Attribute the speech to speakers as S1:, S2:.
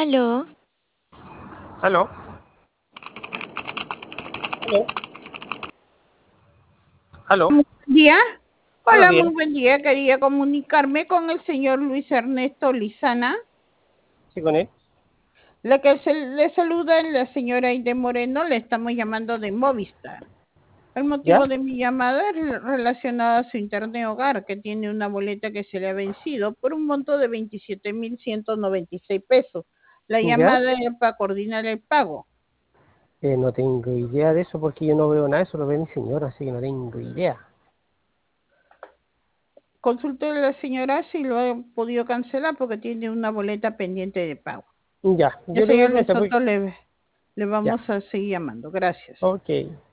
S1: Aló,
S2: ¿Aló? ¿Aló? ¿Aló?
S3: Buen día.
S2: Buenos
S3: Hola,
S2: días.
S3: muy buen día. Quería comunicarme con el señor Luis Ernesto Lizana.
S2: Sí, con él.
S3: La que le saluda la señora Aide Moreno, le estamos llamando de Movistar. El
S2: ¿Ya?
S3: motivo de mi llamada es relacionado a su internet hogar, que tiene una boleta que se le ha vencido por un monto de 27.196 pesos. La
S2: ¿Ya?
S3: llamada era para coordinar el pago.
S2: No tengo idea de eso porque yo no veo nada, eso lo ve mi señora, así que no tengo idea.
S3: Consulte a la señora si lo ha podido cancelar porque tiene una boleta pendiente de pago.
S2: Ya,
S3: El
S2: yo le voy a
S3: señor Luis
S2: preguntar,
S3: Soto le
S2: ya,
S3: vamos a seguir llamando. Gracias.
S2: ok.